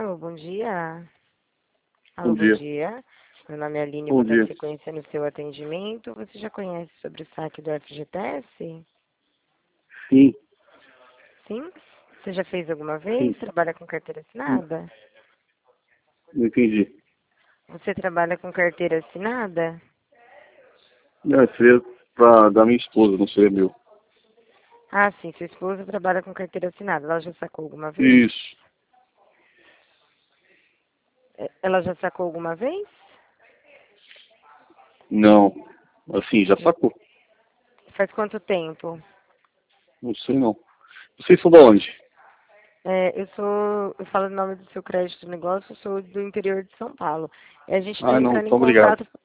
Alô, bom dia. Bom Alô, bom dia. dia. Meu nome é Aline, Bom vou dar dia. sequência no seu atendimento. Você já conhece sobre o saque do FGTS? Sim, Sim? Você já fez alguma sim. vez? Trabalha com carteira assinada? Não entendi. Você trabalha com carteira assinada? Não, seria da minha esposa, não seria meu. Ah, sim, sua esposa trabalha com carteira assinada. Ela já sacou alguma vez? Isso. Ela já sacou alguma vez? Não. Assim, já sacou. Faz quanto tempo? Não sei não. Vocês são da onde? Eu falo o nome do seu crédito de negócio, eu sou do interior de São Paulo. A gente está Ah, não. entrando em Então, obrigado. contato